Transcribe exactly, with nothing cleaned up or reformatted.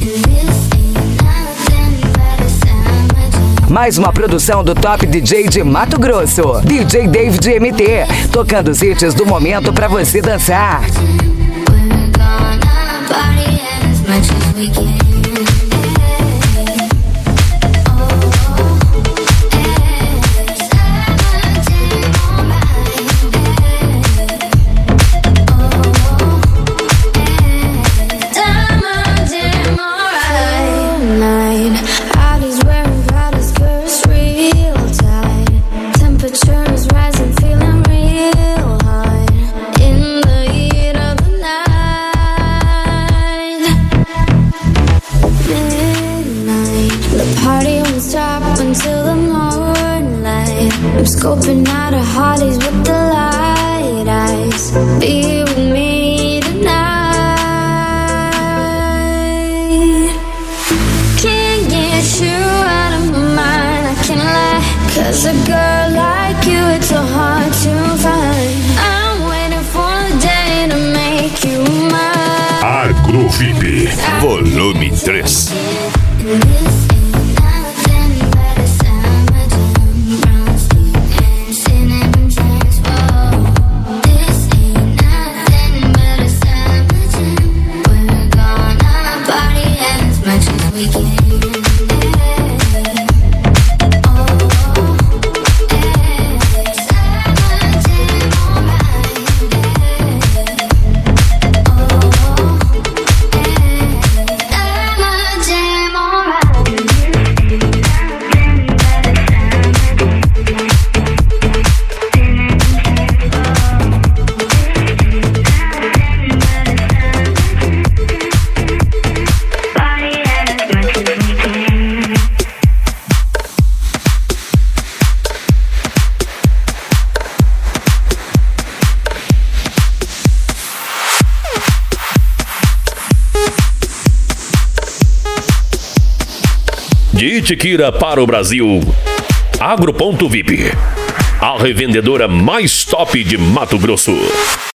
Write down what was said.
Mais uma produção do Top D J de Mato Grosso, D J David M T, tocando os hits do momento pra você dançar. I'm scoping out a Harleys with the light eyes. Be with me tonight. Can't get you out of my mind, I can't lie. Cause a girl like you, it's so hard to find. I'm waiting for the day to make you mine. Agrovip, volume três. De Itiquira para o Brasil, Agro.vip, a revendedora mais top de Mato Grosso.